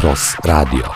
Cross Radio.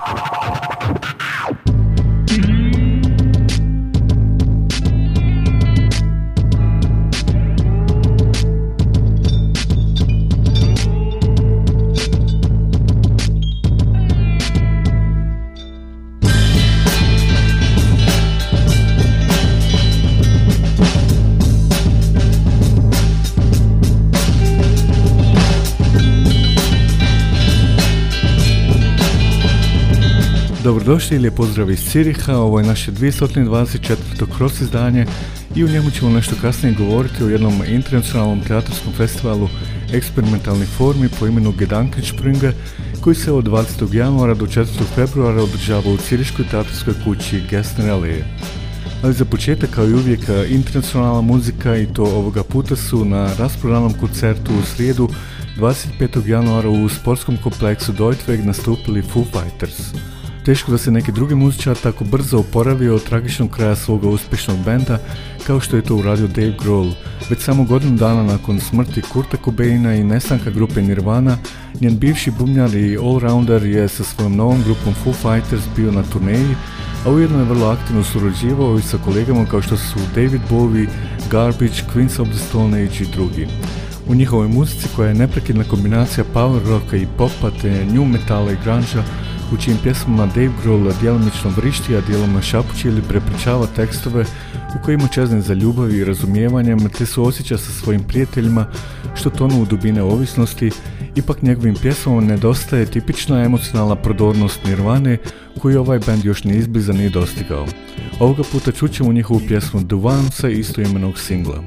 Dobrodošli ili je pozdrav iz Ciriha, ovo je naše 224. Cross izdanje i u njemu ćemo nešto kasnije govoriti o jednom internacionalnom teatarskom festivalu eksperimentalnih formi po imenu Gedankenspringe koji se od 20. januara do 4. februara održava u Ciriškoj teatarskoj kući Gessner Allee. Ali za početak, kao i uvijek, internacionalna muzika i to ovoga puta su na rasprodanom koncertu u srijedu 25. januara u sportskom kompleksu Deutweg nastupili Foo Fighters. Teško da se neki drugi muzičar tako brzo oporavio od tragičnog kraja svoga uspješnog benda kao što je to uradio Dave Grohl. Već samo godinu dana nakon smrti Kurta Cobaina i nestanka grupe Nirvana, njen bivši bubnjar i all-rounder je sa svojom novom grupom Foo Fighters bio na turneji, a ujedno je vrlo aktivno surađivao i sa kolegama kao što su David Bowie, Garbage, Queens of the Stone Age i drugi. U njihovoj muzici, koja je neprekidna kombinacija power rocka i popa te new metala i grunge-a, u čijim pjesmama Dave Grohl djelomično vrišti, a dijelom šapući ili prepričava tekstove u kojima čezne za ljubav i razumijevanjem te suosjeća sa svojim prijateljima što tonu u dubine ovisnosti, ipak njegovim pjesmama nedostaje tipična emocionalna prodornost Nirvane koju ovaj band još ni izbliza nije dostigao. Ovoga puta čućemo njihovu pjesmu The One sa istoimenog singla.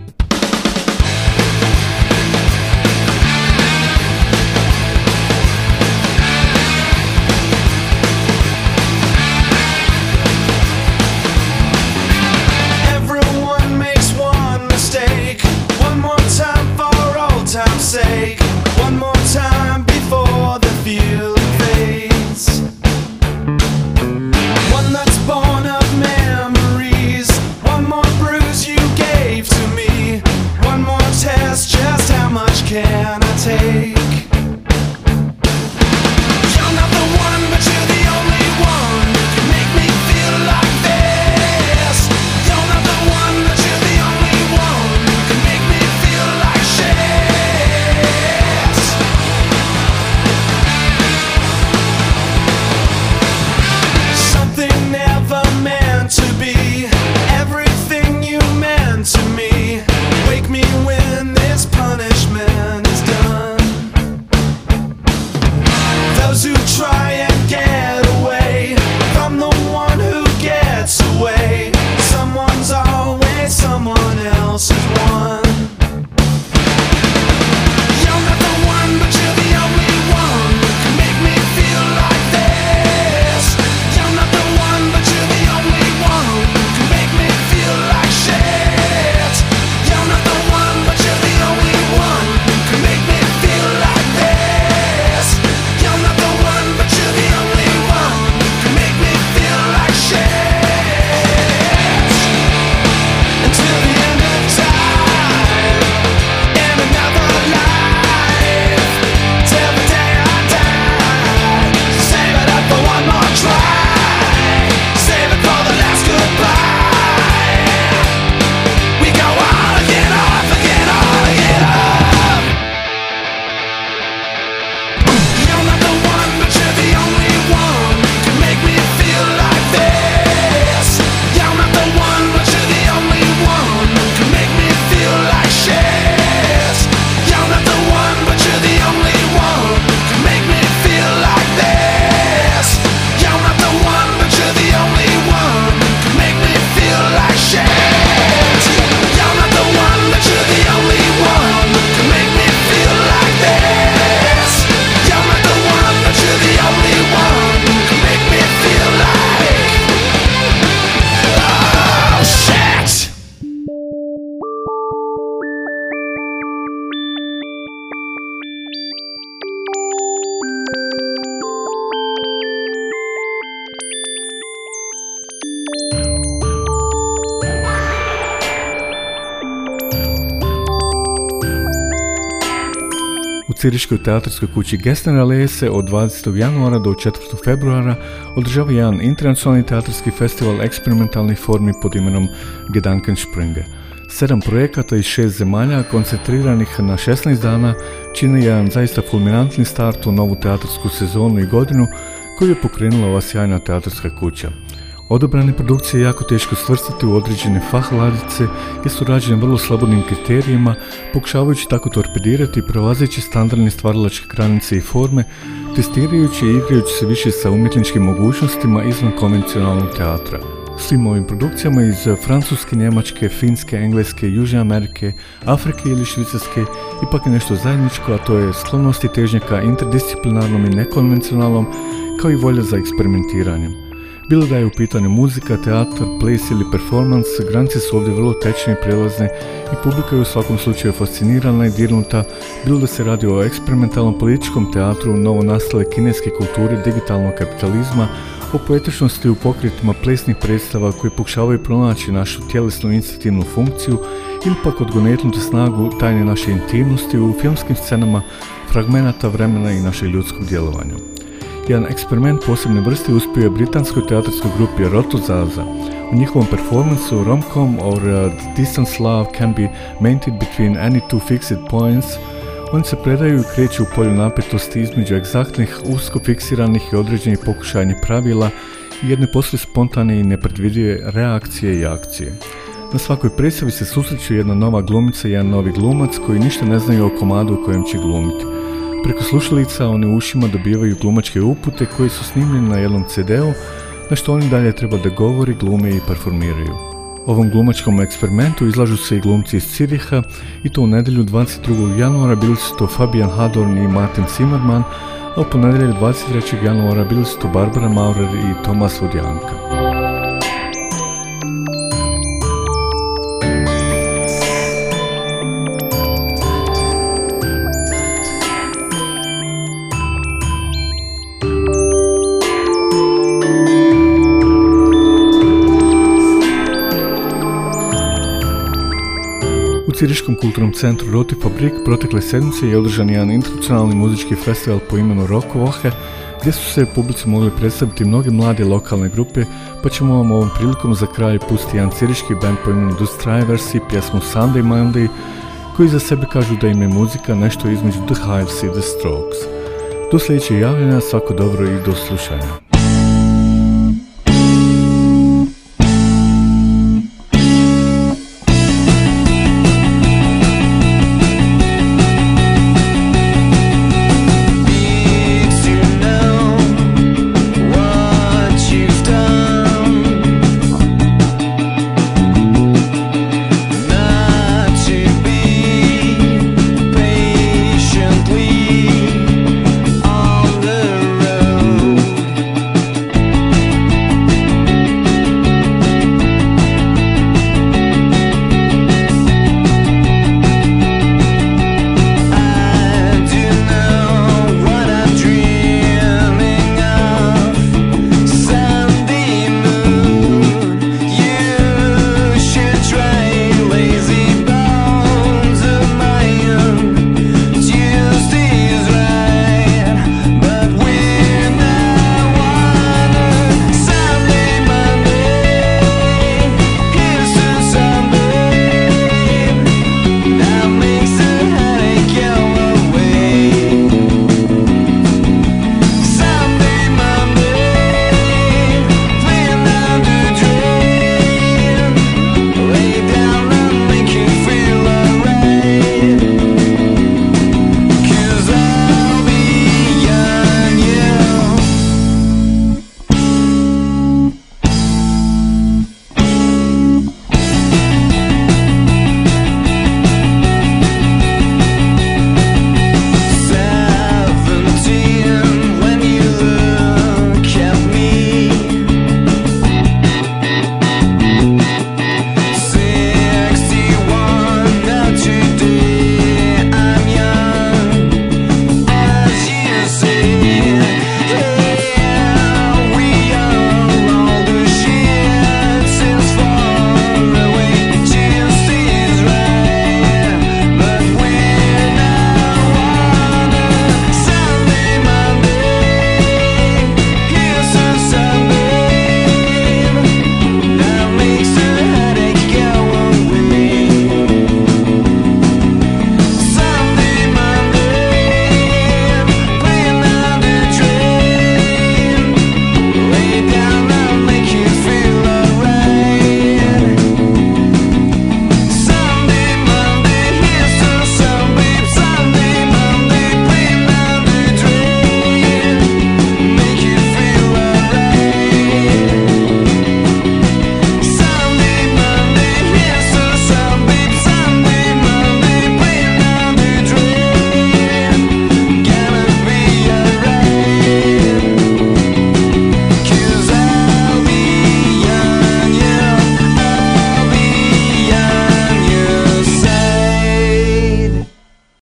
One more time before the feeling fades. One that's born of memories. One more bruise you gave to me. Ciriškoj teatarskoj kući Gessner se od 20. januara do 4. februara održava jedan internacionalni teatarski festival eksperimentalnih formi pod imenom Gedankensprünge. 7 projekata iz 6 zemalja koncentriranih na 16 dana čine jedan zaista fulminantni start u novu teatarsku sezonu i godinu koju je pokrenula ova sjajna teatarska kuća. Odabrane produkcije je jako teško svrstati u određene ladice jer su rađene vrlo slobodnim kriterijima, pokušavajući tako torpedirati i prelazeći standardne stvaralačke granice i forme, testirajući i igrajući se više sa umjetničkim mogućnostima izvan konvencionalnog teatra. Svim ovim produkcijama iz Francuske, Njemačke, Finske, Engleske, Južne Amerike, Afrike ili Švicarske ipak je nešto zajedničko, a to je sklonost i težnja ka interdisciplinarnom i nekonvencionalnom, kao i volja za eksperimentiranjem. Bilo da je u pitanju muzika, teatar, ples ili performans, granice su ovdje vrlo tečne i prelazne i publika je u svakom slučaju fascinirana i dirnuta, bilo da se radi o eksperimentalnom političkom teatru, novonastale kineske kulture, digitalnog kapitalizma, o poetičnosti u pokretima plesnih predstava koji pokušavaju pronaći našu tjelesnu instinktivnu funkciju ili pak odgonetnuti snagu tajne naše intimnosti u filmskim scenama, fragmenata vremena i našeg ljudskog djelovanja. Jedan eksperiment posebne vrste uspio je britanskoj teatarskoj grupi Rotozaza. U njihovom performansu Rom-com or The Distance Love Can Be Maintained Between Any Two Fixed Points, oni se predaju i kreću u polju napetosti između egzaktnih, usko fiksiranih i određenih pokušajnih pravila i jedne posve spontane i nepredvidive reakcije i akcije. Na svakoj predstavi se susreću jedna nova glumica i jedan novi glumac koji ništa ne znaju o komadu u kojem će glumiti. Preko slušalica oni u ušima dobivaju glumačke upute koji su snimljeni na jednom CD-u, na što oni dalje treba da govori, glume i performiraju. Ovom glumačkom eksperimentu izlažu se i glumci iz Ciriha i to u nedjelju 22. januara bili su to Fabian Hadorn i Martin Zimmermann, a u ponedjeljak 23. januara bili su to Barbara Maurer i Tomas Vodjanka. U Ciriškom kulturnom centru Roti Fabrik protekle sedmice je održan jedan internacionalni muzički festival po imenu Rockwoche, gdje su se publici mogli predstaviti mnoge mlade lokalne grupe, pa ćemo vam ovom prilikom za kraj pustiti jedan ciriški band po imenu The Strivers i pjesmu Sunday Monday, koji za sebe kažu da im je muzika nešto između The Hives i The Strokes. Do sljedećeg javljanja, svako dobro i do slušanja.